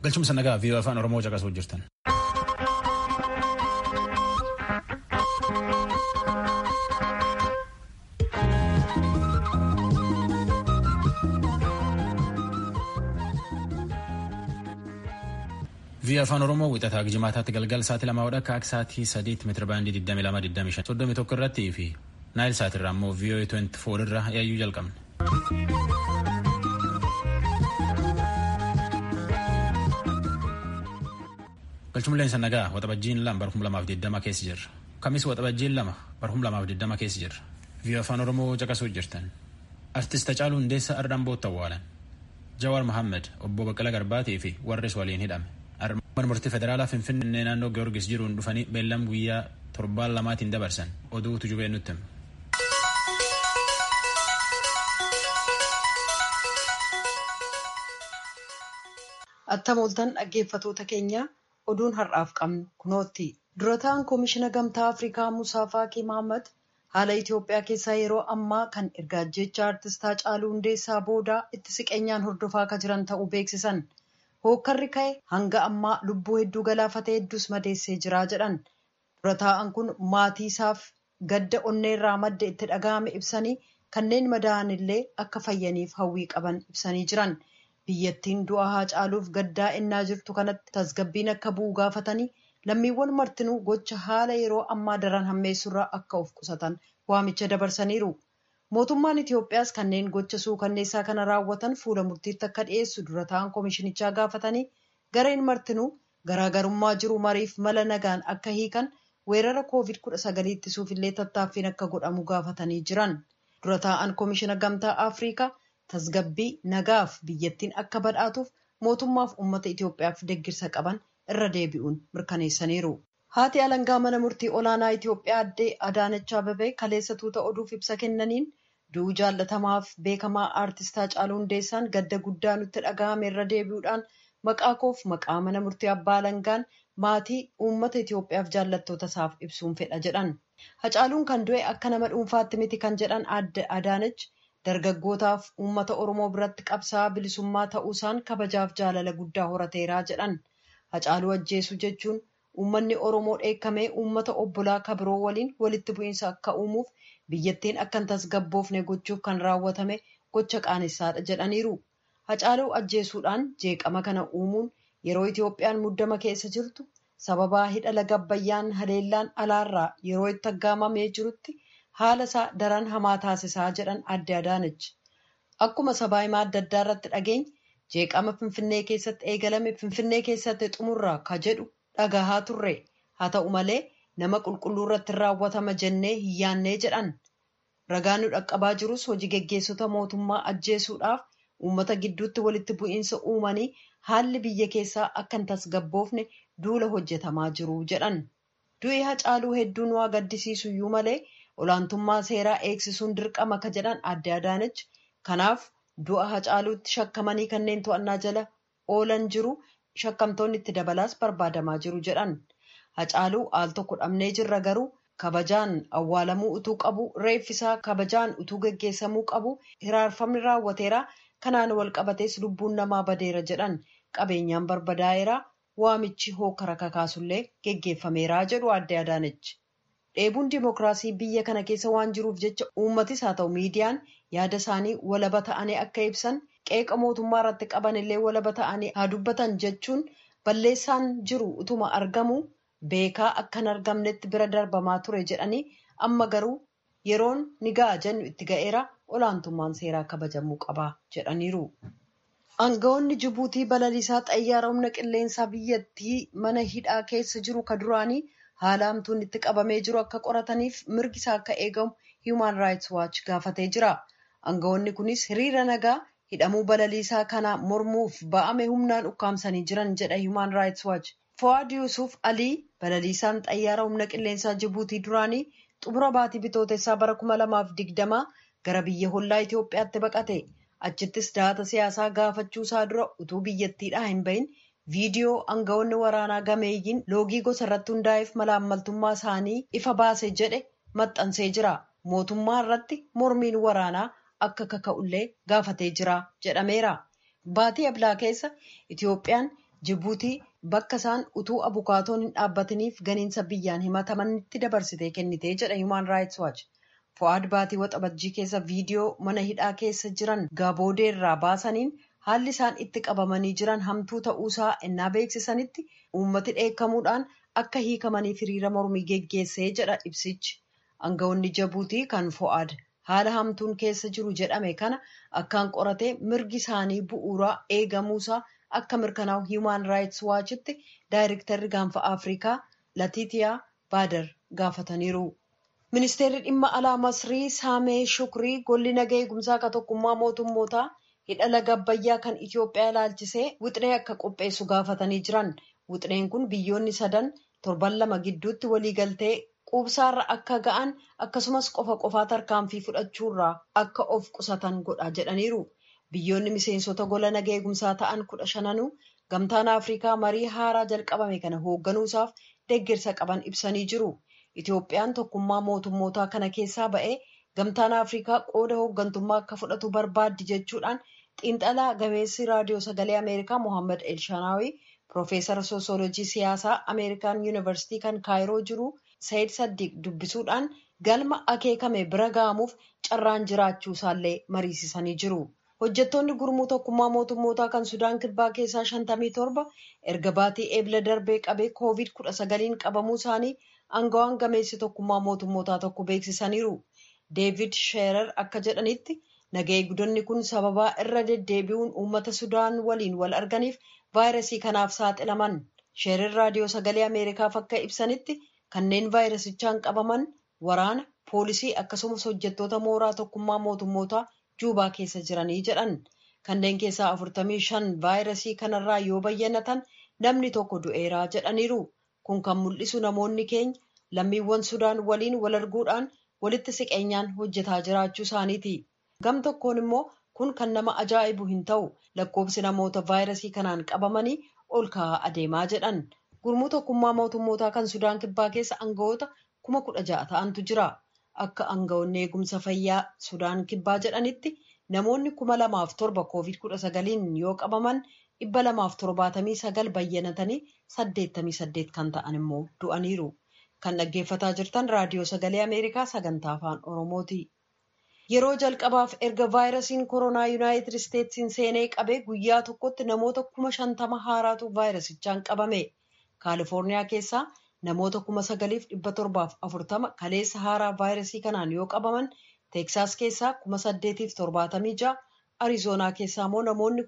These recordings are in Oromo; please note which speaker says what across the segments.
Speaker 1: Galchumsa nagaa fi afaan Oromoo caqasuu jirtan. Via afaan Oromoo wixataa Jimaataatti galgal sa'aatii 2 akka sa'aatii 3 meetira baandii 22 25 irratti fi Naayil Saatirraa immoo VOA 24 irra yaayyuu jalqabne. Galchumleen sannagaa waxabajjiin 2 bara 2020 keessa jirra. Kamis waxabajjiin 2 bara 2020 keessa jirra. Via afaan Oromoo caqasuu jirtan. Artist Hacaaluu Hundeessaa Ardaan Bootta Awwaalan. Jawaar Mohaammed obbo Baqqalaa Garbaatii fi warris waliin hidhame. Mana murtii federaalaa Finfinnee naannoo Giyoorgis jiruun dhufanii beellam guyyaa 7 dabarsan oduu tujubee nutti hime.
Speaker 2: Attamooltan dhaggeeffatoota keenya oduun har'aaf qabnu kunootti. Durataan Koomishina Gamtaa Afrikaa Musaa Faaqii Mahammad haala Itoophiyaa keessaa yeroo ammaa kan erga ajjeechaa Artist Hacaaluu Hundeessaa booda itti siqeenyaan hordofaa akka jiran ta'uu beeksisan. Hookkarri ka'e hanga ammaa lubbuu hedduu galaafatee hedduus madeessee jira jedhan. Durataan kun maatii isaaf gadda onneerraa madda itti dhaga'ame ibsanii kanneen madaa'an illee akka fayyaniif hawwii qaban ibsanii jiran. Biyyattiin du'a Hacaaluuf gaddaa ennaa jirtu kanatti tasgabbiin akka bu'u gaafatanii lammiiwwan martinuu gocha haala yeroo ammaa daran hammeessurraa akka of qusatan waamicha dabarsaniiru. Mootummaan Itoophiyaas kanneen gocha suukanneessaa kana raawwatan fuula murtiitti akka dhiyeessu durataan koomishinichaa gaafatanii gareen martinuu garaagarummaa jiru mariif mala nagaan akka hiikan weerara COVID-19 ittisuuf illee tattaaffiin akka godhamu gaafatanii jiran. Durataan koomishina Gamtaa Afrikaa tasgabbii nagaaf biyyattiin akka badhaatuuf mootummaaf uummata Itoophiyaaf deggirsa qaban irra deebi'uun mirkaneessaniiru. Haati alangaa mana murtii olaanaa Itoophiyaa addee Adaanech Abeebee kaleessa tuuta oduuf ibsa kennaniin du'uu jaallatamaaf beekamaa Artist Hacaaluu Hundeessaan gadda guddaa nutti dhaga'ame irra deebi'uudhaan maqaa koof maqaa mana murtii abbaa alangaan maatii uummata Itoophiyaaf jaallattoota isaaf ibsuun fedha jedhan. Hacaaluun kan du'e akka nama dhuunfaatti miti kan jedhan adde Adaanech dargaggootaaf uummata Oromoo biratti qabsaa'aa bilisummaa ta'uusaan kabajaaf jaalala guddaa horateeraa jedhan. Hacaaluu ajjeesuu jechuun uummanni Oromoo dheekkamee uummata obbolaa kabiroo waliin walitti bu'iinsa akka uumuuf biyyattiin akka hin tasgabboofne gochuuf kan raawwatame gocha qaanessaadha jedhaniiru. Hacaaluu ajjeesuudhaan jeeqama kana uumuun yeroo Itoophiyaan muddama keessa jirtu sababaa hidha laga Abbayyaan haleellaan alaarraa yeroo itti aggaamamee jirutti haala isaa daran hamaa taasisaa jedhan adde Adaanech. Akkuma sabaa himaa adda addaa irratti dhageenye jeeqama Finfinnee keessatti eegalame Finfinnee keessatti xumurraa ka jedhu dhagahaa turre. Haa ta'u malee nama qulqulluu irratti raawwatama jennee hin yaannee jedhan. Ragaan nu dhaqqabaa jirus hojii geggeessota mootummaa ajjeesuudhaaf uummata gidduutti walitti bu'iinsa uumanii haalli biyya keessaa akka hin tasgabboofne duula hojjetamaa jiru jedhan. Du'i Hacaaluu hedduun waa gaddisiisu iyyuu malee olaantummaa seeraa eegsisuun dirqama ka jedhan adde Adaanech. Kanaaf du'a Hacaaluutti shakkamanii kanneen to'annaa jala oolan jiru shakkamtoonni itti dabalaas barbaadamaa jiru jedhan. Hacaaluu al tokko dhabnee jirra garuu kabajaan awwaalamuu utuu qabu reeffisaa kabajaan utuu geggeessamuu qabu hiraarfamni raawwateera kanaan wal qabatees lubbuun namaa badeera jedhan. Qabeenyaan barbadaa'eera waamichi hookara kakaasullee geggeeffameera jedhu adde Adaanech. Dheebuun dimokiraasii biyya kana keessa waan jiruuf jecha uummatis haa ta'u miidiyaan yaada isaanii walaba ta'anii akka ibsan qeeqa mootummaa irratti qaban illee walaba ta'anii haa dubbatan jechuun balleessaan jiru utuma argamu beekaa akka hin argamnetti bira darbamaa ture jedhanii amma garuu yeroon ni ga'a jennu itti ga'eera olaantummaan seeraa kabajamuu qaba jedhaniiru. Aangawoonni Jibuutii balaliisaa xayyaara humna qilleensaa biyyattii mana hidhaa keessa jiru ka duraanii haala hamtuun itti qabamee jiru akka qorataniif mirgi isaa akka eegamu Human Rights Watch gaafatee jira. Aangawoonni kunis hiriira nagaa hidhamuu balaliisaa kana mormuuf ba'ame humnaan ukkaamsanii jiran jedha Human Rights Watch. Fuad Yusuf Alii balaliisaan xayyaara humna qilleensaa Jibuutii duraanii xumura baatii bitootessaa bara 2020 gara biyya hollaa Itoophiyaatti baqate. Achittis dahata siyaasaa gaafachuu isaa dura utuu biyyattiidhaa hin bahin viidiyoo aangawoonni waraanaa gameeyyiin loogii gosa irratti hundaa'eef malaammaltummaa isaanii ifa baase jedhe maxxansee jira. Mootummaa irratti mormiin waraanaa akka kaka'ullee gaafatee jira jedhameera. Baatii ablaa keessa Itoophiyaan Jibuutii bakka isaan utuu abukaatoon hin dhaabbatiniif ganiinsa biyyaan himatamanitti dabarsitee kennitee jedha Human Rights Watch. Fu'aad baatii waxabajjii keessa viidiyoo mana hidhaa keessa jiran gaboodeerraa baasaniin haalli isaan itti qabamanii jiran hamtuu ta'uusaa ennaa beeksisanitti uummati dheekkamuudhaan akka hiikamaniif hiriira mormii geggeessee jedha ibsichi. Aangawoonni Jibuutii kan Fu'aad haala hamtuun keessa jiru jedhame kana akkaan qoratee mirgi isaanii bu'uuraa eegamuusaa akka mirkanaa'u Human Rights Watchitti daayirektarri gaanfa Afrikaa Latiitiyaa Baadar gaafataniiru. Ministeerri dhimma alaa Masrii Saamee Shukrii golli nagaa eegumsaa akka tokkummaa mootummootaa hidha laga Abbayyaa kan Itoophiyaa ilaalchisee wixinee akka qopheessu gaafatanii jiran. Wixineen kun biyyoonni sadan torban lama gidduutti waliigaltee quubsaarra akka ga'an akkasumas qofaa tarkaanfii fudhachuurraa akka of qusatan godha jedhaniiru. Biyyoonni miseensota gola nagaa eegumsaa ta'an 15 gamtaan Afrikaa marii haaraa jalqabame kana hoogganuusaaf deeggarsa qaban ibsanii jiru. Itoophiyaan tokkummaa mootummootaa kana keessaa ba'ee gamtaan Afrikaa qooda hooggantummaa akka fudhatu barbaaddi jechuudhaan xiinxalaa gameessi raadiyoo sagalee Ameerikaa Mohaammed Elshaanaawii Piroofeesara Soosiyoolojii siyaasaa Ameerikaan Yuunivarsiitii kan Kaayiroo jiru Saayid Saddiq dubbisuudhaan galma akeekame bira ga'amuuf carraan jiraachuu isaallee mariisisanii jiru. Hojjettoonni gurmuu tokkummaa mootummootaa kan Sudaan Kibbaa keessaa 57 erga baatii eebla darbee qabee COVID-19 qabamuu isaanii aangawaan gameessi tokkummaa mootummootaa tokko beeksisaniiru. Deevid Sheerar akka jedhanitti nagaa eegdonni kun sababaa irra deddeebi'uun uummata Sudaan waliin wal arganiif vaayirasii kanaaf saaxilaman. Sheerar raadiyoo sagalee Ameerikaaf akka ibsanitti kanneen vaayirasichaan qabaman waraana, poolisii akkasumas hojjettoota mooraa tokkummaa mootummootaa Juubaa keessa jiranii jedhan. Kanneen keessaa 45 vaayirasii kanarraa yoo bayyanatan namni tokko du'eeraa jedhaniiru. Kun kan mul'isu namoonni keenya lammiiwwan Sudaan waliin wal arguudhaan walitti siqeenyaan hojjetaa jiraachuu isaaniiti. Gam tokkoon immoo kun kan nama ajaa'ibu hin ta'u lakkoofsi namoota vaayirasii kanaan qabamanii ol ka'aa adeemaa jedhan. Gurmuu tokkummaa mootummootaa kan Sudaan Kibbaa keessa aangawoota 16,000 ta'antu jira. Akka aangawoonni eegumsa fayyaa Sudaan Kibbaa jedhanitti namoonni 2,007 COVID-19 yoo qabaman 279 bayyanatanii 88 kan ta'an immoo du'aniiru. Kan dhaggeeffataa jirtan raadiyoo sagalee Ameerikaa sagantaa afaan Oromooti. Yeroo jalqabaaf erga vaayirasiin koronaa Yuunaayitid Isteetsiin seenee qabee guyyaa tokkotti namoota 50,000 haaraatu vaayirasichaan qabame. Kaalifoorniyaa keessaa namoota 9,740 kaleessa haaraa vaayirasii kanaan yoo qabaman, Teeksaas keessaa 8,076, Arizoonaa keessaa immoo namoonni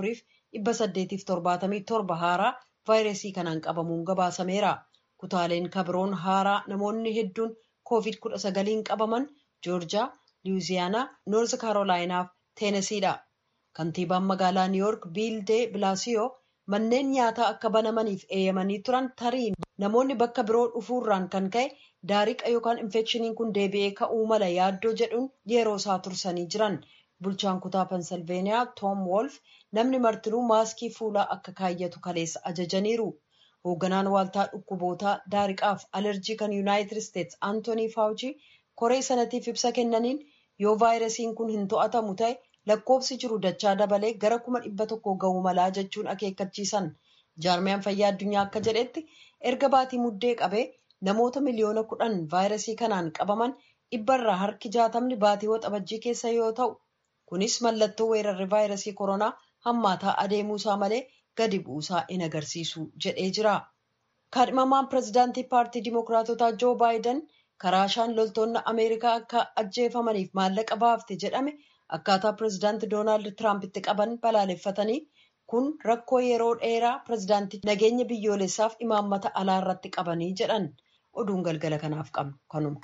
Speaker 2: 4,877 haaraa vaayirasii kanaan qabamuun gabaasameera. Kutaaleen kabiroon haaraa namoonni hedduun COVID-19 qabaman Joorjiyaa, Luwiziyaanaa, Noorz Kaarolaayinaa fi Teenesiidha. Kantiibaan magaalaa Niiwuork Biil de Bilaasiyoo manneen nyaataa akka banamaniif eeyyamanii turan tarii namoonni bakka biroo dhufuurraan kan ka'e daariqa yookaan infekshiniin kun deebi'ee ka'uu mala yaaddoo jedhuun yeroo isaa tursanii jiran. Bulchaan kutaa Pensilveeniyaa Toom Wolf namni martinuu maaskii fuulaa akka kaayyatu kaleessa ajajaniiru. Hoogganaan waaltaa dhukkubootaa daariqaaf alerjii kan Yuunaayitid Isteets Antoonii Faawuchii koree sanatiif ibsa kennaniin yoo vaayirasiin kun hin to'atamu ta'e lakkoofsi jiru dachaa dabalee gara 100,000 ga'uu malaa jechuun akeekkachiisan. Jaarmiyaan fayyaa addunyaa akka jedhetti erga baatii muddee qabee namoota miliyoona 10 vaayirasii kanaan qabaman 100 harki 60 baatii waxabajjii keessa yoo ta'u, kunis mallattoo weerarri vaayirasii koronaa hammaataa adeemuusaa malee gadi bu'uusaa hin agarsiisu jedhee jira. Kaadhimamaan pirezidaantii paartii Dimookiraatotaa Joo Baayiden karaashaan loltoonni Ameerikaa akka ajjeefamaniif maallaqa baafte jedhame akkaataa pirezidaantii Doonaald Tiraamp itti qaban balaaleffatanii kun rakkoo yeroo dheeraa pirezidaantii nageenya biyyoolessaaf imaammata alaa irratti qabanii jedhan. Oduun galgala kanaaf qabnu kanuma.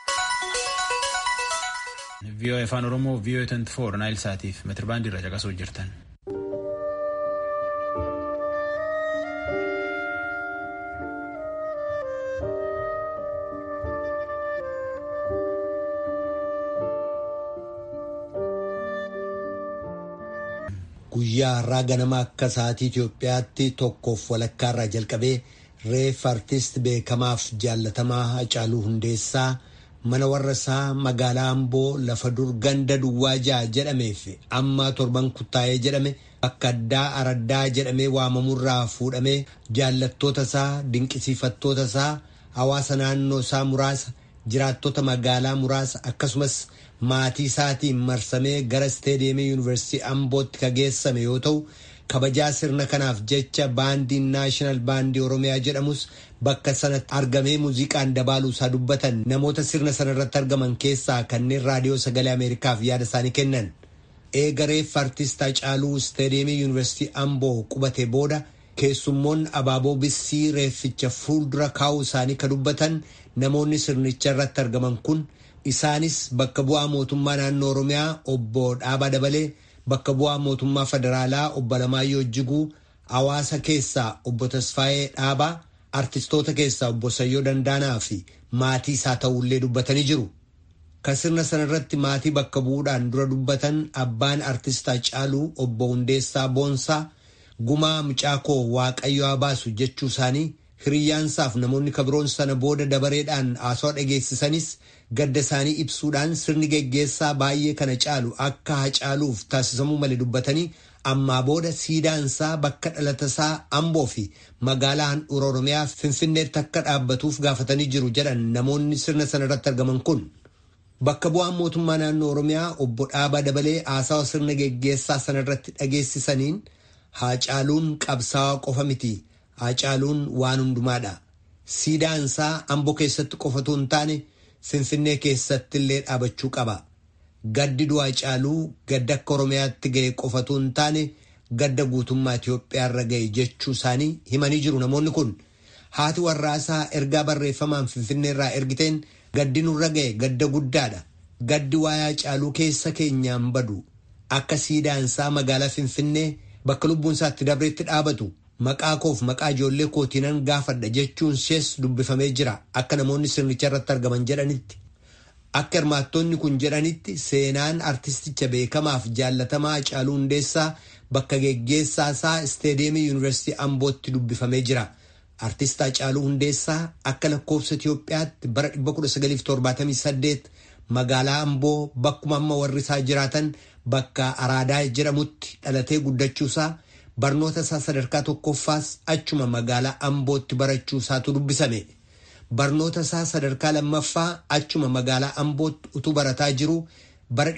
Speaker 1: VOA Afaan Oromoo VOA 24 Naayil Saatiif meetirbaandii irra caqasuu jirtan.
Speaker 3: Guyyaa har'aa ganama akka sa'aatii Itoophiyaatti 1:00 jalqabee reef artist beekamaaf jaallatamaa Hacaaluu Hundeessaa mana warra isaa magaalaa Amboo lafa dur ganda Duwwaa 6 jedhamee fi amma 7 kuttaa'ee jedhame bakka addaa araddaa jedhamee waamamurraa fuudhamee jaallattoota isaa, dinqisiifattoota isaa, hawaasa naannoo isaa muraasa, jiraattota magaalaa muraasa akkasumas maatii isaatiin marsamee gara isteediyeemii yuunivarsiitii Ambootti ka geessame yoo ta'u, kabajaa sirna kanaaf jecha baandiin naashinaal baandii Oromiyaa jedhamus bakka sanatti argamee muuziqaan dabaaluu isaa dubbatan namoota sirna sana irratti argaman keessaa kanneen raadiyoo sagalee Ameerikaaf yaada isaanii kennan. Eegareef artist Hacaaluu isteediyeemii yuunivarsiitii Amboo qubate booda keessummoonni abaaboo bissii reefficha fuuldura kaa'uu isaanii ka dubbatan namoonni sirnicha irratti argaman kun isaanis bakka bu'aa mootummaa naannoo Oromiyaa obbo Dhaabaa Dabalee, bakka bu'aa mootummaa federaalaa obbo Alamaayyoo Jiguu, hawaasa keessaa obbo Tasfaayee Dhaabaa, artistoota keessaa obbo Sayyoo Dandaanaa fi maatii isaa ta'ullee dubbatanii jiru. Ka sirna sanarratti maatii bakka bu'uudhaan dura dubbatan abbaan artist Hacaaluu obbo Hundeessaa Boonsaa gumaa mucaa koo Waaqayyo haa baasu jechuu isaanii hiriyyaansaaf namoonni kabiroon sana booda dabareedhaan haasawaa dhageessisanis gadda isaanii ibsuudhaan sirni geggeessaa baay'ee kana caalu akka Hacaaluuf taasisamuu malee dubbatanii ammaa booda siidaansaa bakka dhalatasaa Amboo fi magaalaa handhuura Oromiyaa Finfinneetti akka dhaabbatuuf gaafatanii jiru jedhan namoonni sirna sanarratti argaman kun. Bakka bu'aan mootummaa naannoo Oromiyaa obbo Dhaabaa Dabalee haasawaa sirna geggeessaa sanarratti dhageessisaniin Hacaaluun qabsaa'aa qofa miti. Hacaaluun waan hundumaadha. Siidaansaa Amboo keessatti qofatu hin taane Finfinnee keessatti illee dhaabachuu qaba. Gaddi du'a Hacaaluu gadda akka Oromiyaatti ga'e qofatu hin taane gadda guutummaa Itoophiyaarra ga'e jechuu isaanii himanii jiru namoonni kun. Haati warraasaa ergaa barreeffamaan Finfinneerraa ergiteen gaddi nurra ga'e gadda guddaadha. Gaddi waa'ee Hacaaluu keessa keenyaan badu. Akka siidaansaa magaalaa Finfinnee bakka lubbuun isaatti dabreetti dhaabatu maqaa koof maqaa ijoollee kootiinan gaafadha jechuun ishees dubbifamee jira akka namoonni sirnicha irratti argaman jedhanitti. Akka hirmaattonni kun jedhanitti seenaan artisticha beekamaaf jaallatamaa Hacaaluu Hundeessaa bakka geggeessaa isaa isteediyeemii yuunivarsiitii Ambootti dubbifamee jira. Artist Hacaaluu Hundeessaa akka lakkoofsa Itoophiyaatti bara 1978 magaalaa Amboo bakkuma amma warri isaa jiraatan bakka Araadaa jedhamutti dhalatee guddachuusaa barnoota isaa sadarkaa tokkoffaas achuma magaalaa Ambootti barachuusaatu dubbisame. Barnoota isaa sadarkaa lammaffaa achuma magaalaa Ambootti utuu barataa jiru bara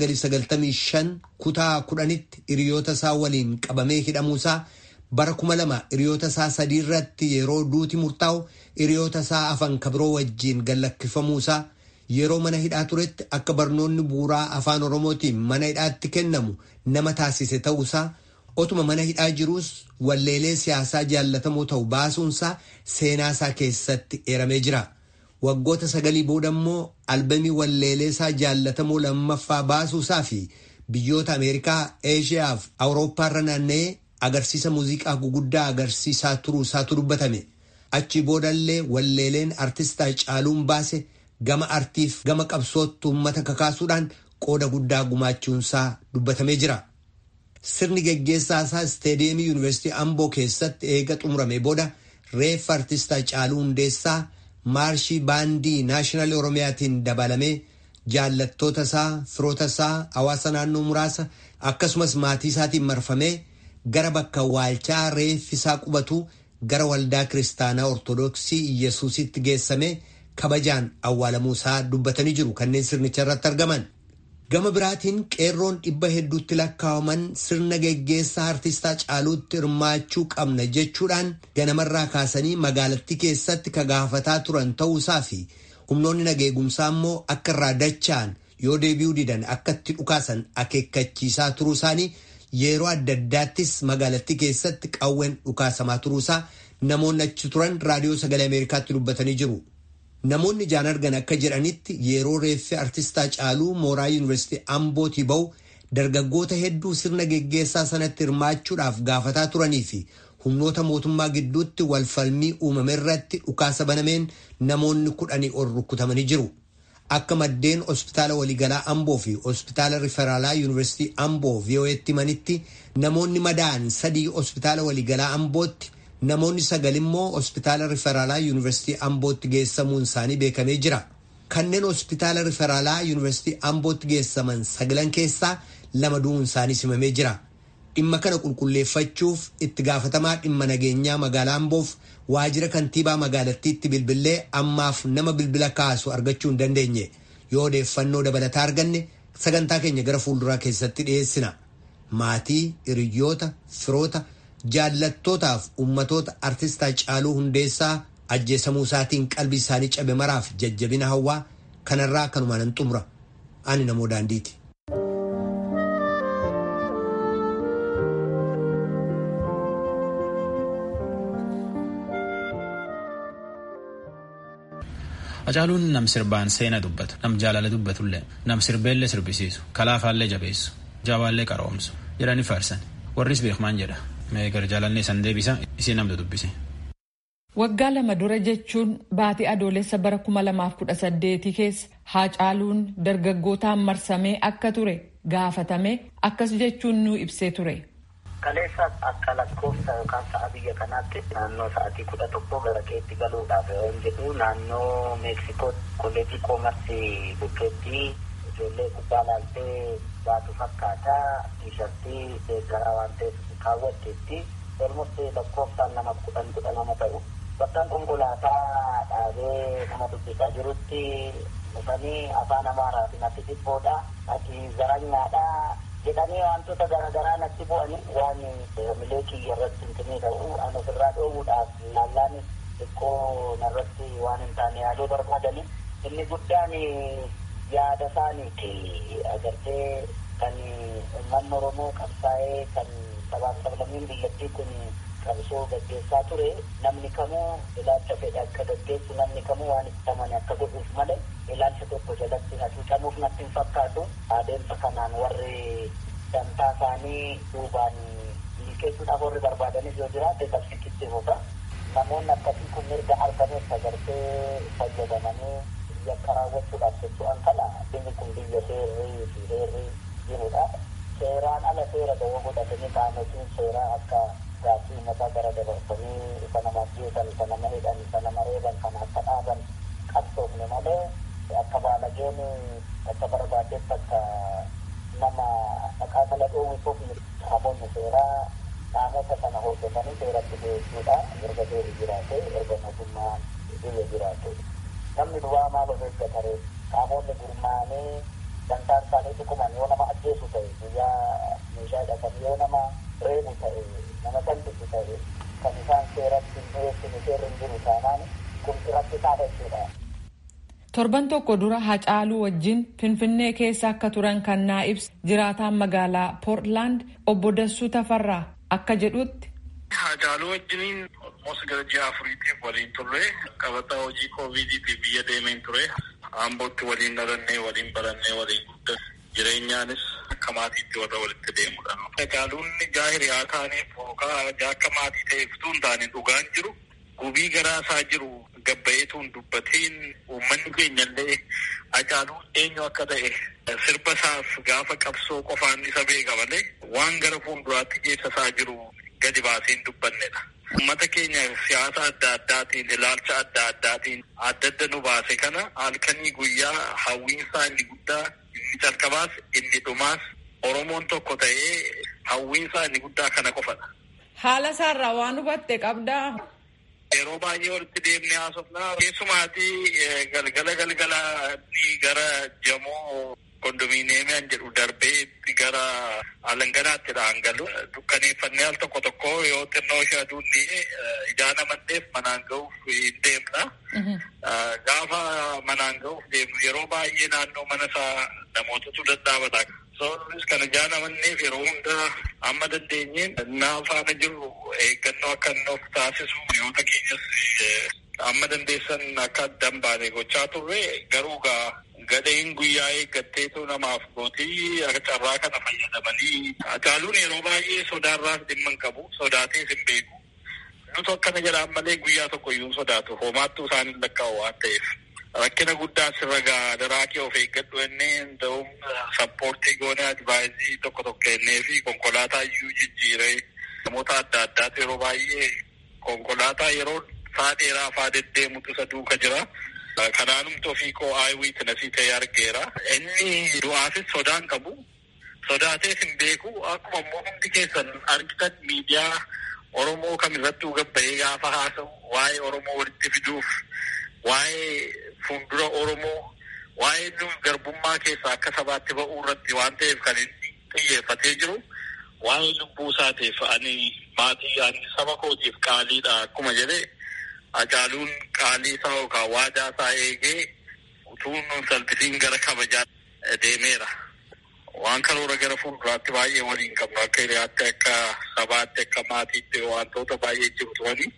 Speaker 3: 1995 kutaa 10tti hiriyoota isaa waliin qabamee hidhamuusaa bara 2000 hiriyoota isaa 3 irratti yeroo duuti murtaa'u hiriyoota isaa afan kabiroo wajjiin gallakkifamuusaa yeroo mana hidhaa turetti akka barnoonni bu'uuraa afaan Oromootiin mana hidhaatti kennamu nama taasise ta'uusaa otuma mana hidhaa jiruus walleelee siyaasaa jaallatamoo ta'u baasuunsaa seenaasaa keessatti eeramee jira. Waggoota 9 booda immoo albamii walleelee isaa jaallatamoo lammaffaa baasuusaa fi biyyoota Ameerikaa, Eeshiyaa fi Awurooppaarra naanna'ee agarsiisa muuziqaa guguddaa agarsiisaa turuusaatu dubbatame. Achi boodallee walleeleen artist Hacaaluun baase gama artiif gama qabsootti uummata kakaasuudhaan qooda guddaa gumaachuunsaa dubbatamee jira. Sirni geggeessaa isaa isteediyeemii yuunivarsiitii Amboo keessatti eega xumurame booda reeffa artist Hacaaluu Hundeessaa maarshii baandii naashinaal Oromiyaatiin dabalamee jaallattoota isaa, firoota isaa, hawaasa naannoo muraasa akkasumas maatii isaatiin marfamee gara bakka waalchaa reeffi isaa qubatu gara waldaa kiristaanaa Ortodoksii Iyesuusitti geessamee kabajaan awwaalamuu isaa dubbatanii jiru kanneen sirnicha irratti argaman. Gama biraatiin qeerroon 100 hedduutti lakkaawaman sirna geggeessaa artist Hacaaluutti hirmaachuu qabna jechuudhaan ganamarraa kaasanii magaalattii keessatti kagaafataa turan ta'uusaa fi humnoonni nageegumsaa immoo akka irraa dacha'an yoo deebi'uu didan akka itti dhukaasan akeekkachiisaa turuu isaanii yeroo adda addaattis magaalattii keessatti qawween dhukaasamaa turuusaa namoonni achi turan raadiyoo sagalee Ameerikaatti dubbatanii jiru. Namoonni ijaan argan akka jedhanitti yeroo reeffi artist Hacaaluu mooraa yuunivarsiitii Ambootii ba'u dargaggoota hedduu sirna geggeessaa sanatti hirmaachuudhaaf gaafataa turanii fi humnoota mootummaa gidduutti walfalmii uumame irratti dhukaasa banameen namoonni 10 ol rukutamanii jiru. Akka maddeen hospitaala waliigalaa Amboo fi hospitaala riferaalaa yuunivarsiitii Amboo VOA'tti himanitti namoonni madaa'an 3 hospitaala waliigalaa Ambootti namoonni 9 immoo hospitaala riferaalaa yuunivarsiitii Ambootti geessamuun isaanii beekamee jira. Kanneen hospitaala riferaalaa yuunivarsiitii Ambootti geessaman 9 keessaa 2 du'uun isaanii himamee jira. dhimma kana qulqulleeffachuuf itti gaafatamaa dhimma nageenyaa magaalaa Amboof waajjira kantiibaa magaalattiitti bilbilee ammaaf nama bilbila kaasu argachuu hin dandeenye. Yoo odeeffannoo dabalataa arganne sagantaa keenya gara fuulduraa keessatti dhiyeessina. Maatii, hiriyoota, firoota, jaallattootaaf ummatoota artist Haacaaluu Hundeessaa ajjeesamuu isaatiin qalbii isaanii cabe maraaf jajjabina hawwaa kanarraa kanumaan hin xumura. Ani Namoo Daandiiti.
Speaker 1: Haacaaluun nam sirbaan seena dubbatu, nam jaalala dubbatullee, nam sirbeellee sirbisiisu, kalaafaallee jabeessu, jaawaallee qaroomsu jedhanii faarsan. Warris beekmaan jedha. Meegar jaalannee san deebisa isii namtu dubbise.
Speaker 4: Waggaa 2 dura jechuun baatii adoolessa bara 2018 keessa Haacaaluun dargaggootaan marsamee akka ture gaafatame akkas jechuun nu ibsee ture.
Speaker 5: Kaleessa akka lakkoofsa yookaan sa'a biyya kanaatti naannoo sa'aatii 11 gara keetti galuudhaaf yoo jedhu naannoo Meeksikoo kolleejii koomarsii bukkeetti ijoollee kubbaa laaltee baatu fakkaata tiishartii deeggaraa waan ta'eef kaawwatteetti olmosti lakkoofsaan nama 10 ta'u bakkaan konkolaataa dhaabee nama dubbisaa jirutti dhufanii afaan Amaaraatiin ati dhibboodha ati zaranyaadha jedhanii wantoota garaagaraa natti bu'anii waan milee kiyya irratti hintinii ta'u ani ofirraa dhoowwuudhaaf laallaan xiqqoo narratti waan hin taane yaaduu barbaadanii inni guddaan yaada isaaniiti agartee kan uummanni Oromoo qabsaa'ee kan sabaaf sablammiin biyyattii kun qabsoo gaggeessaa ture namni kamuu ilaalcha fedhe akka gaggeessu namni kamuu waan itti amane akka godhuuf malee ilaalcha tokko jalatti hacuucamuuf natti hin fakkaatu adeemsa kanaan warri dantaa isaanii duubaan milkeessuudhaaf warri barbaadanis yoo jiraate qabsichitti fufa namoonni akkasii kun mirga argameef agartee fayyadamanii yakka raawwachuudhaaf jechuudhaan kana biyyi kun biyya seerrii fi heerri jirudha. Seeraan ala seera dawoo godhatanii qaamotiin seeraa akka gaaffii mataa gara dabarsanii isa nama ajjeesan isa nama hidhan isa nama reeban kana akka dhaaban qabsoofne malee akka baalageen akka barbaadetti akka nama qaamala dhoowwisuuf qaamonni seeraa qaamota sana hordofanii seeratti dhiyeessuudha erga seerri jiraate erga mootummaan biyya jiraate namni duwwaa maal of eeggatare qaamonni gurmaa'anii dantaan isaanii dhuguman yoo nama ajjeesu ta'e guyyaa meeshaa hidhatan yoo nama reebu ta'e nama salphisu ta'e kan isaan seeratti hin dhiyeessine seerri hin jiru taanaan kun irratti ta'a jechuudha.
Speaker 4: Torban tokko dura Haacaaluu wajjin Finfinnee keessa akka turan kan naa ibsa jiraataan magaalaa Poortlaand obbo Dassuu Tafarraa akka jedhutti.
Speaker 6: Haacaaluu wajjiniin almost gara ji'a afuriitiif waliin turre qabataa hojii koovidiitiif biyya deemeen ture. Ambootti waliin dhalannee waliin barannee waliin guddanne jireenyaanis akka maatiitti warra walitti deemudha. Haacaaluun hiriyaa taaneef yookaan akka maatii ta'eef utuu hin taane dhugaan jiru gubii garaa isaa jiru gabbaa'eetuun dubbateen uummanni keenyallee Haacaaluun eenyu akka ta'e sirba isaaf gaafa qabsoo qofaan isa beeka malee waan gara fuulduraatti keessa isaa jiru gadi baaseen dubbannedha. Uummata keenya siyaasa adda addaatiin ilaalcha adda addaatiin adda nu baase kana halkanii guyyaa hawwiinsaa inni guddaa inni calqabaas inni dhumaas Oromoon tokko ta'ee hawwiinsaa inni guddaa kana qofadha.
Speaker 4: Haala isaarraa waan hubatte qabdaa?
Speaker 6: Yeroo baay'ee walitti deemnee haasofnaa keessumaatii galgala gara jamoo kondominiyeemiyaan jedhu darbee gara alanganaatti dhaangalu dukkaneeffannee al tokko yoo xinnoo ishee aduunni ijaa namanneef manaan ga'uuf hin deemna. Gaafa manaan ga'uuf deemnu yeroo baay'ee naannoo mana isaa namootatu dadhaabata. Soorris kan ijaa namanneef yeroo hunda amma dandeenyeen naa faana jiru eeggannoo akka inni of taasisu hiriyoota keenyas amma dandeessan akka addan baane gochaa turre garuu gadheen guyyaa eeggatteetu namaaf gootii carraa kana fayyadamanii Haacaaluun yeroo baay'ee sodaarraas dhimma hin qabu sodaatees hin beeku. Nuti akkana jedhaan malee guyyaa tokko iyyuu sodaatu homaattuu isaan hin lakkaa'u waan ta'eef. Rakkina guddaa sirra daraakee of eeggadhu ennee ta'uun sappoortii goonee advaayizii tokko kennee fi konkolaataa iyyuu jijjiiree namoota adda addaatu yeroo baay'ee konkolaataa yeroo saa dheeraa faa deddeemutu isa duuka jira. Kanaanumti ofii koo aaywiitinasii ta'ee argeera. Inni du'aafis sodaan qabu. sodaatees hin beeku. Akkuma immoo hundi keessan argitan miidiyaa Oromoo kamirrattuu gabba'ee gaafa haasa'u waa'ee Oromoo walitti fiduuf, waa'ee fuuldura Oromoo, waa'ee nu garbummaa keessaa akka sabaatti ba'uu irratti waan ta'eef kan inni xiyyeeffatee jiru. Waa'ee lubbuu isaatiif ani maatii ani saba kootiif qaaliidha akkuma jedhee Hacaaluun qaalii isaa yookaan waadaa isaa eegee utuu nun salphisiin gara kabajaa deemeera. Waan karoora gara fuulduraatti baay'ee waliin qabnu akka hiriyaatti, akka sabaatti, akka maatiitti wantoota baay'ee jiru turani.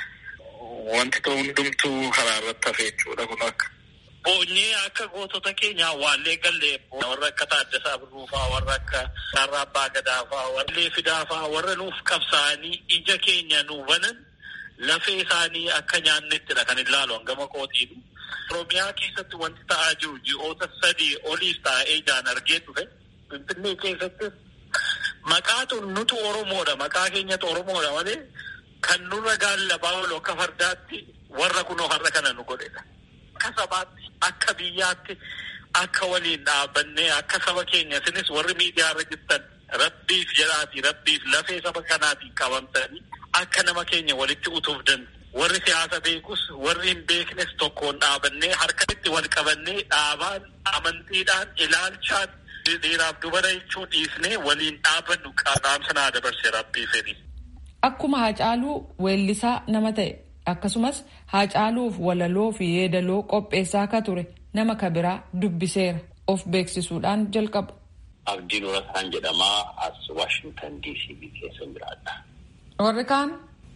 Speaker 6: Wanti ta'u hundumtuu karaa irratti hafe jechuudha kun akka. Boonyee akka gootota keenya awwaallee gallee warra akka Taaddasaa Birruufaa, warra akka Sarraa Abbaa Gadaafaa, warra Leefidaafaa, warra nuuf qabsaa'anii ija keenya nuu banan lafee isaanii akka nyaannettidha kan ilaalu hangama kootiin. Oromiyaa keessatti wanti ta'aa jiru ji'oota 3 oliif taa'ee ijaan argee dhufe. Finfinnee keessatti maqaatu nutu Oromoodha, maqaa keenyatu Oromoodha malee kan nurra gaallabaa oolu akka fardaatti warra kunoo har'a kana nu godhedha. Akka sabaatti, akka biyyaatti, akka waliin dhaabannee, akka saba keenya isinis warri miidiyaa irra jirtan rabbiif jedhaati, rabbiif lafee saba kanaatiin qabamtanii akka nama keenya walitti utuuf danda'u. Warri siyaasa beekus, warri hin beeknes tokkoon dhaabannee harkatti wal qabannee dhaabaan, amantiidhaan, ilaalchaan, dhiiraaf dubara jechuun dhiisnee waliin dhaabannu qaamsa naa dabarsee rabbii fedhi.
Speaker 4: Akkuma Hacaaluu weellisaa nama ta'e akkasumas Hacaaluuf walaloo fi yeedaloo qopheessaa akka ture nama kabiraa dubbiseera of beeksisuudhaan jalqaba.
Speaker 7: Abdiin Urataan jedhamaa as Waashingtan DC keessa jiraadha.
Speaker 4: Warri kaan?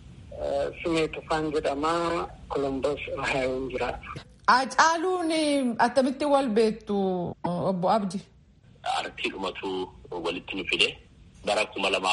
Speaker 8: Simee Tufaan jedhamaa Columbus Ohio jiraata.
Speaker 4: Hacaaluun attamitti wal beektu obbo Abdi?
Speaker 7: Artiidhumatu walitti nu fide. Bara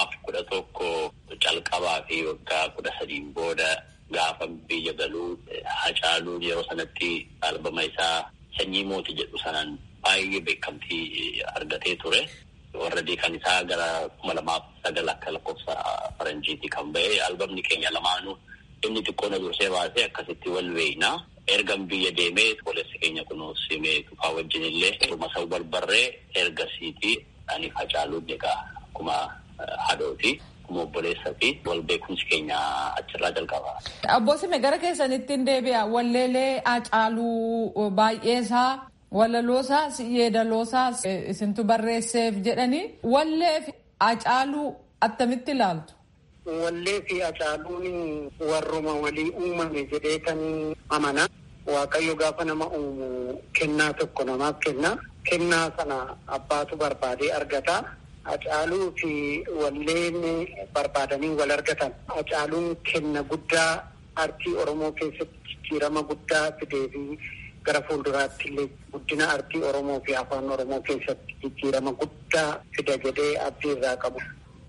Speaker 7: 2011 calqabaa fi waggaa 13 booda gaafa biyya galuu Hacaaluun yeroo sanatti albama isaa Sanyii Mootii jedhu sanaan baay'ee beekamtii argatee ture. Warra kan isaa gara 2009 akka lakkoofsa faranjiitii kan ba'e albamni keenya lamaanuu inni xiqqoo na dursee baasee akkasitti wal beeknaa. Ergan biyya deemee poolessi keenya kunuun Simee Tufaa wajjin illee masa wal barree ergasiitii ani Hacaaluun egaa akkuma haadhooti akkuma obboleessa fi wal beekumsi keenya achirraa jalqaba.
Speaker 4: Obbo Simee gara keessanittiin deebi'a walleelee Hacaaluu baay'eesaa walaloosaa yeedaloosaa isintu barreesseef jedhanii wallee fi Hacaaluu attamitti ilaaltu?
Speaker 8: Wallee fi Hacaaluun warruma walii uumame jedhee kan amana. Waaqayyo gaafa nama uumu kennaa tokko namaaf kenna. Kennaa sana abbaatu barbaadee argata. Hacaaluu fi walleen barbaadanii wal argatan. Hacaaluun kenna guddaa artii Oromoo keessatti jijjiirama guddaa fidee fi gara fuulduraatti illee guddina artii Oromoo fi afaan Oromoo keessatti jijjiirama guddaa fida jedhee abdii irraa qabu.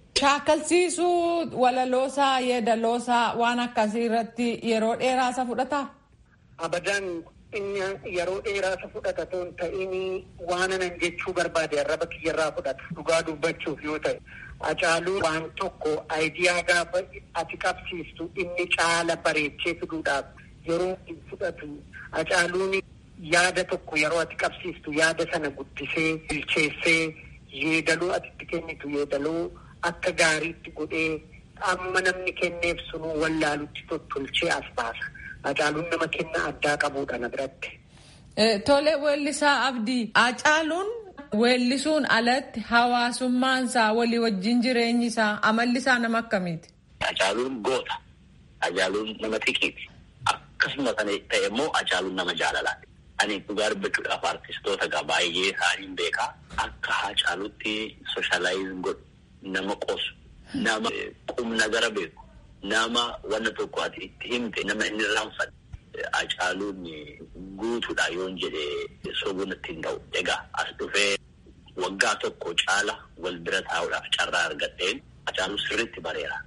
Speaker 4: Shaakalsiisuu walaloosaa yeedaloosaa waan akkasii irratti yeroo dheeraasa fudhataa?
Speaker 8: Abadaan inni yeroo dheeraasa fudhata toon ta'ini waan anan jechuu barbaade arraba kiyyarraa fudhata dhugaa dubbachuuf yoo ta'e. Hacaaluun waan tokko aayidiyaa gaafa ati qabsiistu inni caala bareechee fiduudhaaf yeroo fudhatu. Hacaaluun yaada tokko yeroo ati qabsiistu yaada sana guddisee bilcheessee yeedaloo ati kennitu yeedaloo akka gaariitti godhee amma namni kenneef sunuu wallaalutti tottolchee as baasa. Hacaaluun nama kenna addaa qabuudha na biratti.
Speaker 4: Tole weellisaa Abdii. Hacaaluun weellisuun alatti hawaasummaansaa walii wajjin jireenyi isaa amalli isaa nama akkamiiti?
Speaker 7: Hacaaluun goota. Hacaaluun nama xiqqeeti. Akkasuma kana ta'e immoo Hacaaluun nama jaalalaati. Ani dhugaa dubbachuudhaaf artistoota baay'ee isaaniin beekaa. Akka Hacaaluutti sooshaalaayizii godhu. Nama qosu, nama qumna gara beeku, nama wanna tokko ati itti himte, nama inni raanfate. Hacaaluun guutuudha yoon jedhee sobuun ittiin ta'u. Egaa as dhufee waggaa tokko caala wal bira taa'uudhaaf carraa argadheen Hacaaluu sirriitti bareera.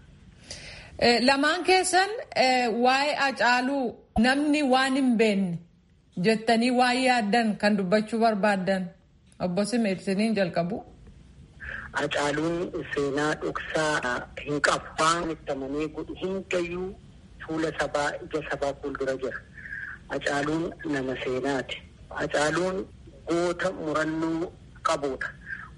Speaker 4: Lamaan keessan waa'ee Hacaaluu namni waan hin beekne jettanii waan yaaddan kan dubbachuu barbaaddan obbo Simee isiniin jalqabu.
Speaker 8: Hacaaluun seenaa dhoksaa hin qabu. Waan itti amanee godhu hundayyuu fuula sabaa ija sabaa fuuldura jira. Hacaaluun nama seenaati. Hacaaluun goota murannoo qabuudha.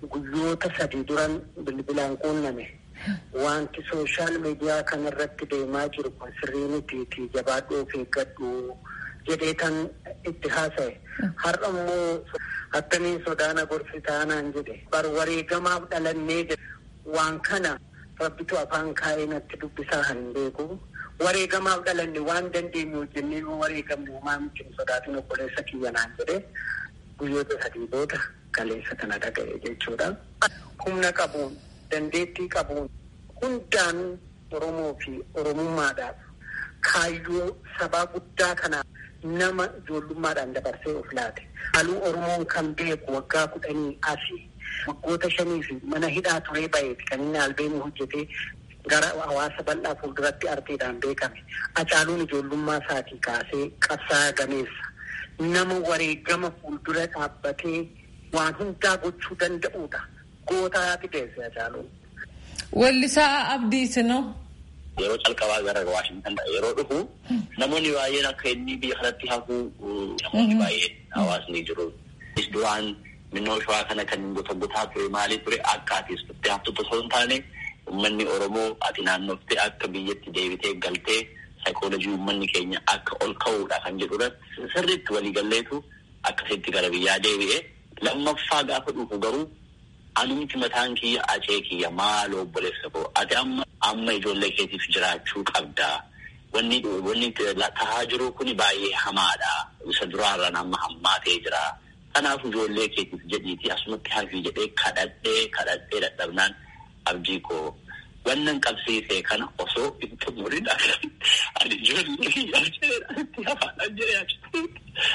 Speaker 8: guyyoota 3 duran bilbilaan quunname. Wanti sooshaal miidiyaa kanarratti deemaa jiru kun sirrii miti jabaadhuu fi eeggadhu jedhee kan itti haasa'e. Har'a immoo attamiin sodaana gorsi taanaan jedhe. Bar wareegamaaf dhalannee jedhe. Waan kana rabbitu afaan kaa'ee natti dubbisaa hin beeku. Wareegamaaf dhalanne waan dandeenyu jennee wareegamne homaa miti sodaatiin obboleessa kiyyanaan jedhe. Guyyoota 3 booda kaleessa kana dhaga'e jechuudha. Humna qabuun dandeettii qabuun hundaan Oromoo fi Oromummaadhaaf kaayyoo sabaa guddaa kana nama ijoollummaadhaan dabarsee of laate. Haaluu Oromoon kan beeku waggaa 10 asii waggoota 5 fi mana hidhaa turee baheeti kan inni albeemii hojjetee gara hawaasa bal'aa fuulduratti arteedhaan beekame. Hacaaluun ijoollummaa isaatii kaasee qabsaa'aa gameessa. Nama wareegama fuuldura dhaabbatee waan hundaa gochuu danda'uudha. Gootaa fideesse Hacaaluun.
Speaker 4: Weellisaa Abdii Sinoo.
Speaker 7: Yeroo calqabaa gara Waashingtan yeroo dhufu namoonni baay'een akka inni biyya kanatti hafuu namoonni baay'een hawaasni jiru. Duraan minnoo shawaa kana kan gotaa ture maalii ture akka ati istutti haftu osoo hin taane uummanni Oromoo ati naannooftee akka biyyatti deebitee galtee saayikoolojii uummanni keenya akka ol ka'uudha kan jedhudha. Sirriitti waliigalleetu akkasitti gara biyyaa deebi'ee lammaffaa gaafa dhufu garuu anumti mataan kiyya acee kiyya maaloo obboleessa koo ati amma ijoollee keetiif jiraachuu qabda. Wanni tahaa jiru kuni baay'ee hamaadha. Isa duraarraan amma hammaatee jira. Kanaaf ijoollee keetiif jedhiitii asumatti hafii jedhee kadhadhee dadhabnaan abdii koo wannan qabsiisee kana osoo hin xumurin ani ijoollee kiyyaa jedheedhaatti hafaadhaan jedhee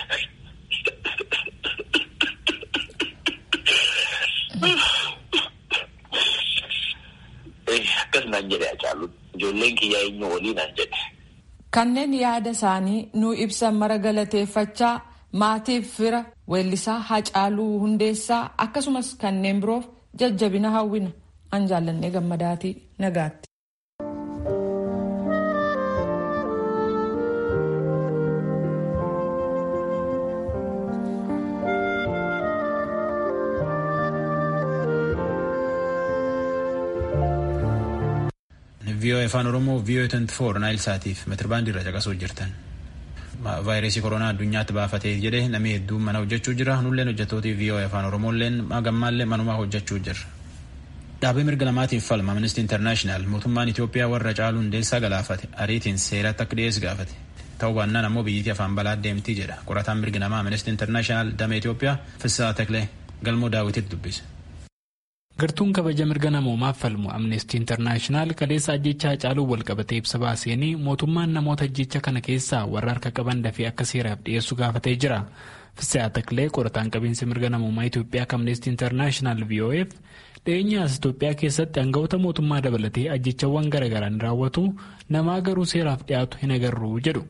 Speaker 7: akkasumaan jedhe Hacaaluun ijoolleen kiyyaa eenyu waliinaan jedhe.
Speaker 4: Kanneen yaada isaanii nuu ibsan mara galateeffachaa maatiif fira weellisaa Hacaaluu Hundeessaa akkasumas kanneen biroof jajjabina hawwina. An jaallannee gammadaatii nagaatti.
Speaker 1: VOA Afaan Oromoo VOA 24 Naayil Saatiif meetirbaandii irra caqasuu jirtan. Vaayirasii koronaa addunyaatti baafatee jedhee namni hedduun mana hojjechuu jira. Nulleen hojjettootii VOA Afaan Oromoolleen gammaallee manumaa hojjechuu jirra. Dhaabee mirga namaatiif falma Amnesty International mootummaan Itoophiyaa warra Hacaaluu Hundeessaa galaafate ariitiin seeratti akka dhiyeessu gaafate. Ta'uu baannaan ammoo biyyittii afaan balaa deemtii jedha. Qorataan mirga namaa Amnesty International damee Itoophiyaa Fissaa Taklee galmoo daawwititti dubbise.
Speaker 9: Gartuun kabaja mirga namoomaaf falmu Amnesty International kaleessa ajjeechaa Hacaaluu walqabatee ibsa baaseenii mootummaan namoota ajjeechaa kana keessaa warra harka qaban dafee akka seeraaf dhiyeessu gaafatee jira. Fissaa Taklee qorataan qabiinsa mirga namoomaa Itoophiyaa Amnesty International VOF dhiyeenyaas Itoophiyaa keessatti aangawoota mootummaa dabalatee ajjeechawwan garaagaraan raawwatu namaa garuu seeraaf dhiyaatu hin agarru jedhu.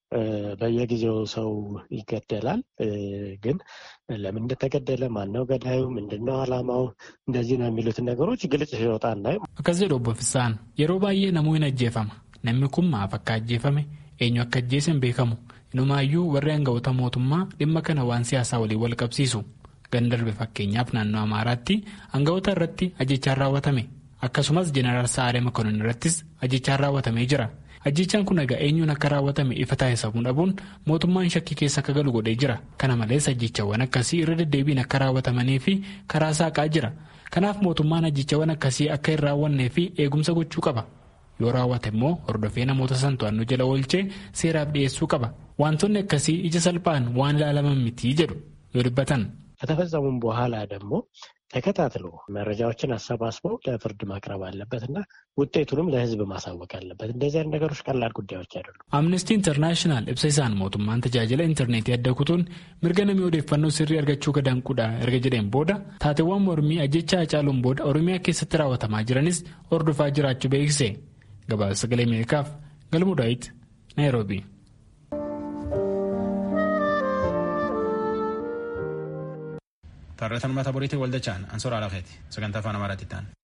Speaker 10: በየጊዜው ሰው ይገደላል ግን ለምን እንደተገደለ ማነው ገዳዩ ምንድነው ዓላማው እንደዚህ ነው የሚሉትን ነገሮች ግልጽ ሲወጣ እናይ
Speaker 9: akkas jedhu obbo Fissaan yeroo baay'ee namuu hin ajjeefama namni kun maaf akka ajjeefame eenyu akka ajjeese hin beekamu inumaayyuu warri aangawoota mootummaa dhimma kana waan siyaasaa waliin wal qabsiisu gandarbe fakkeenyaaf naannoo Amaaraatti aangawoota irratti ajjeechaan raawwatame akkasumas Jeneraal Sa'aalee Makonnin irrattis ajjeechaan raawwatamee jira. Ajjechaan kun egaa eenyuun akka raawwatame ifa taasisuu dhabuun mootummaan shakkii keessa akka galu godhee jira. Kana malees ajjechawwan akkasii irra deddeebiin akka raawwatamanii fi karaa saaqaa jira. Kanaaf mootummaan ajjechawwan akkasii akka hin raawwannee fi eegumsa gochuu qaba. Yoo raawwate immoo hordofee namoota san to'annoo jala oolchee seeraaf dhiyeessuu qaba. Wantoonni akkasii ija salphaan waan ilaalaman miti jedhu yoo dubbatan.
Speaker 10: ከተፈጸሙም በኋላ ደግሞ ተከታትሎ መረጃዎችን አሰባስበው ለፍርድ ማቅረብ አለበትና ውጤቱንም ለሕዝብ ማሳወቅ አለበት። እንደዚህ አይነት ነገሮች ቀላል ጉዳዮች አይደሉም። አምነስቲ ኢንተርናሽናል ibsisaan mootummaan tajaajila intarneetii adda kutuun mirga namni odeeffannoo sirrii argachuu gadaanquudha erga jedheen booda taateewwan mormii ajjechaa Hacaaluun booda Oromiyaa keessatti raawwatamaa jiranis hordofaa jiraachuu beeksise. Gabaasa Sagalee Ameerikaaf Galmuu Daawit Naayiroobii.
Speaker 1: Tarreetan uummata boriitii waldachaan Ansoora Alaafeeti sagantaa afaan Amaaraatti ta'an.